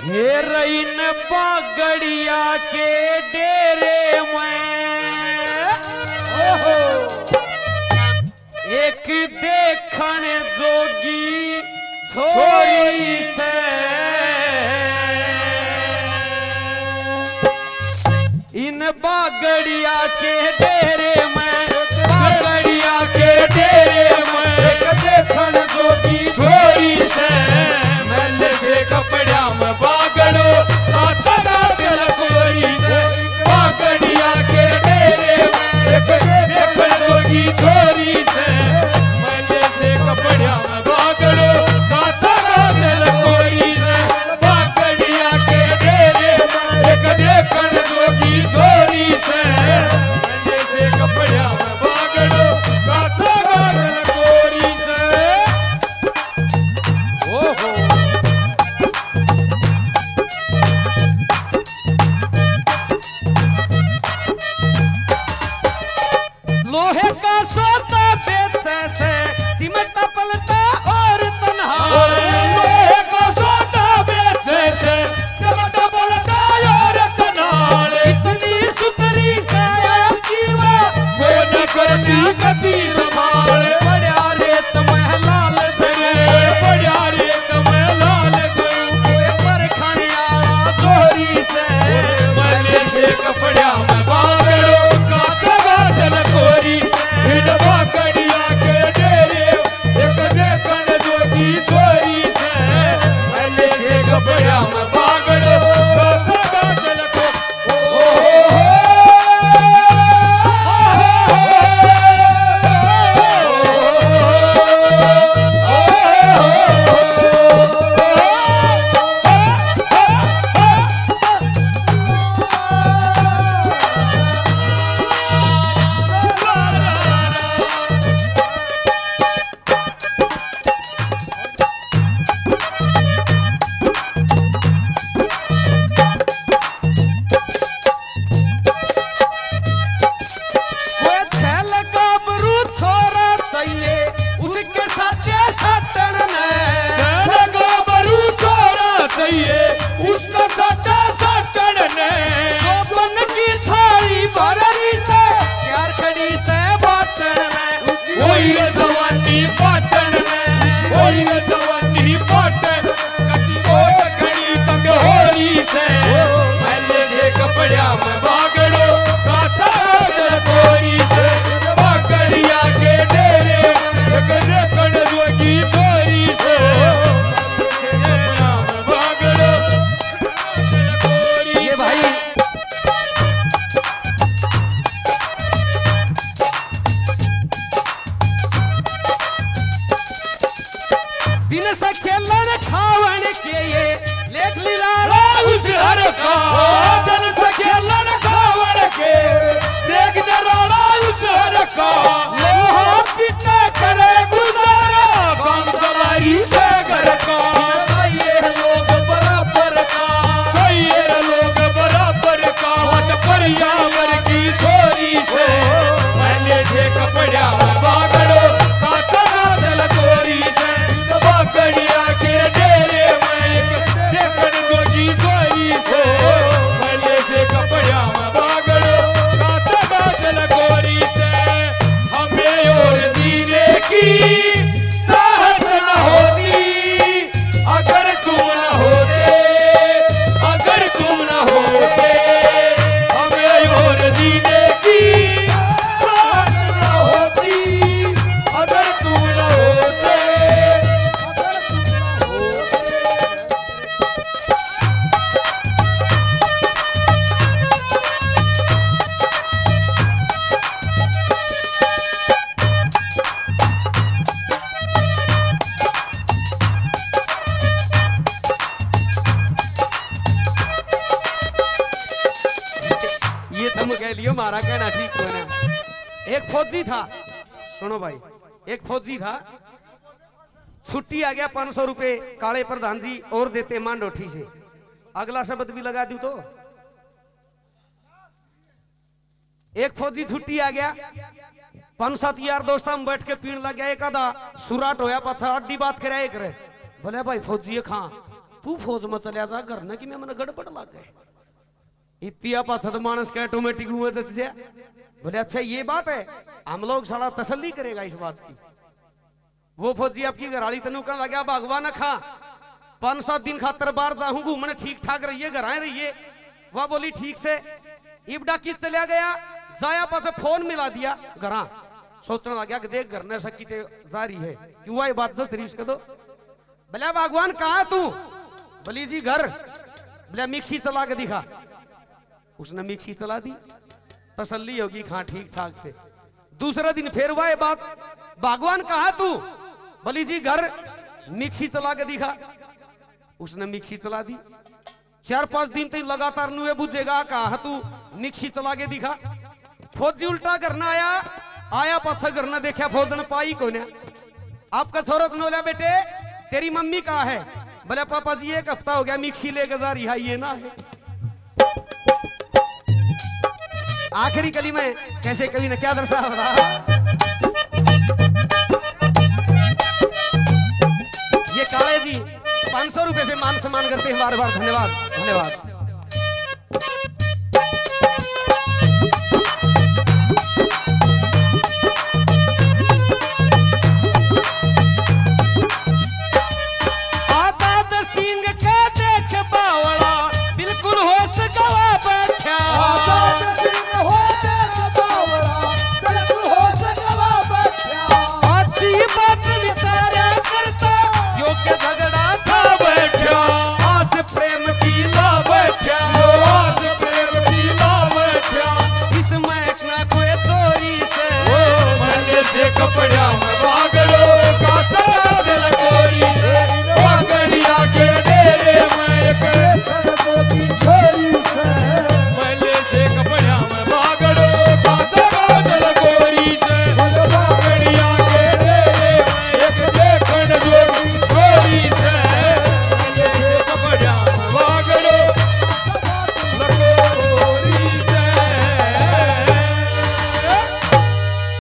Heroin Bagadia के डेरे में एक देखण जोगी छोरी से इन बागड़िया के डेरे में बागड़िया के डेरे में एक देखण जोगी छोरी से मैल से कपड़ा में बागड़ो आता दिल कोरी से बागड़िया के डेरे में एक देखण जोगी छोरी से मैल से कपड़ा में बागड़ो आता दिल कोरी से बागड़िया के डेरे में एक देखण जोगी छोरी से मैल से कपड़ा में बागड़ो आता दिल कोरी से ओहो लोहे का सोता बेचे से सीमेंट पलटा और तन्हा लोहे का सोता बेचे से सीमेंट पलटा और तन्हा इतनी सुतरी काया जीवा वो न करती कभी संभाल बड़ा रेत में लाल झरे बड़ा रेत में लाल कोई पर खानिया जोरी से मैंने से कपड़ा में बागड़ो काचा चल कोरी इन बागड़िया के डेरे एक देखण जोगी छोरी से मैंने से कपड़ा में बागड़ो काचा चल उसका सटा सटन ने सोपन की थाली भररी से प्यार खड़ी से बाटन ने कोई जवानी बाटन ने कोई जवानी बाटन कटी कोट खड़ी तक होरी से मैंने जे कपड़ा में बागड़ो काता दिल कोरी से बागड़िया के डेरे एक देखण जोगी छोरी से दिन से खेलन खावन के ये लेख लिलारा उस हर का दिन से खेलन खावन के देख दरारा उस हर का लोहा पिता करे गुजारा कौन सलाई से घर का ये लोग बराबर का ये लोग बराबर का वट परियावर की छोरी से मैंने से कपड़ा में बागड़ो काता दिल कोरी से बागड़िया के डेरे में एक देखण जोगी छोरी से मैंने से कपड़ा में बागड़ो काता दिल कोरी से हमें और जीने की साहस न होती अगर तुम न होते अगर तुम न होते हमें और जीने की साहस न होती अगर तुम न होते ये तुम कह लियो मारा कहना ठीक तो ना। एक फौजी था, सुनो भाई, एक फौजी था, छुट्टी आ गया 500 रुपए काले प्रधान जी और देते मान रोटी से। अगला शब्द भी लगा दूं तो एक फौजी छुट्टी आ गया, 5-7 यार दोस्त हम बैठ के पीण लग गया। एक आधा सुराट होया पाछा अड्डी बात करे करे बोले भाई फौजी खां तू फौज में चलिया जा घर न कि मैं मन गड़बड़ लग गए इतिया पाछद मानस के ऑटोमेटिक हुआ जच जा। बोले अच्छा ये बात है, हम लोग सारा तसल्ली करेगा इस बात की। वो फौजी आपकी घराली तनु कर लगा भगवान खा 5-7 दिन खातर बाहर जाऊं घूमने ठीक ठाक रहिए घर आए रहिए। वह बोली ठीक से इबडा की चलिया गया जाया पास फोन मिला दिया घर सोचने लग गया कि देख घर ने सकी जा रही है क्यों वही बात से शरीफ कर दो। बोला भगवान कहा तू? बोली जी घर। बोला मिक्सी चला के दिखा। उसने मिक्सी चला दी तसल्ली होगी खा ठीक ठाक से। दूसरा दिन फिर वह बात भगवान कहा तू? बोली जी घर। मिक्सी चला के दिखा। उसने मिक्सी चला दी। 4-5 दिन तक लगातार नुए बुझेगा कहा तू मिक्सी चला के दिखा। फौजी उल्टा करना आया पाछा करना देखा फौज ने पाई को ने। आपका छोरा बोला बेटे तेरी मम्मी कहाँ है? बोले पापा जी 1 हफ्ता हो गया मिक्सी लेकर जा रही है ये ना है। आखिरी कली में कैसे कवि ने क्या दर्शा रहा। ये काले जी 500 रुपए से मान सम्मान करते हैं बार बार। धन्यवाद धन्यवाद।